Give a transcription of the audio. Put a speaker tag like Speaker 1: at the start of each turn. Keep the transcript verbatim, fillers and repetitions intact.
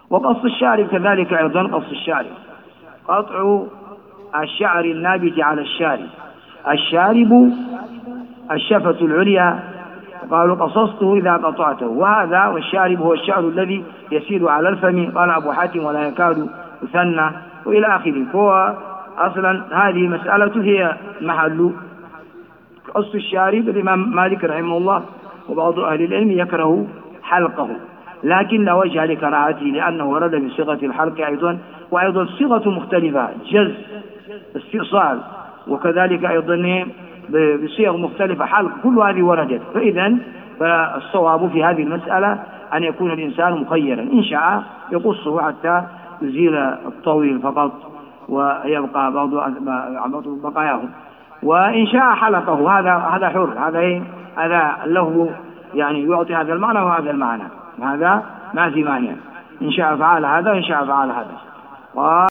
Speaker 1: وقص الشارب كذلك أيضا، قص الشارب قطع الشعر النابت على الشارب. الشارب الشفة العليا، قالوا قصصته إذا قطعته، وهذا والشارب هو الشعر الذي يسيل على الفم، قال أبو حاتم ولا يكاد يثنى، وإلى آخره. فهو أصلا هذه مسألة هي محل قص الشارب. الإمام مالك رحمه الله وبعض أهل العلم يكره حلقه، لكن لا وجه لكراهته لأنه ورد بصيغة الحلق أيضا، وأيضا صيغة مختلفة، جز، استئصال، وكذلك أيضا بصيغ مختلفة حلق، كل هذه وردت. فإذا فالصواب في هذه المسألة أن يكون الإنسان مخيرا، إن شاء يقصه حتى يزيل الطويل فقط ويبقى بعض بقاياه، وإن شاء حلقه، هذا هذا حر، هذا هذا له يعني يعطي هذا المعنى وهذا المعنى، هذا ما في مانع، إن شاء فعل هذا وإن شاء فعل هذا.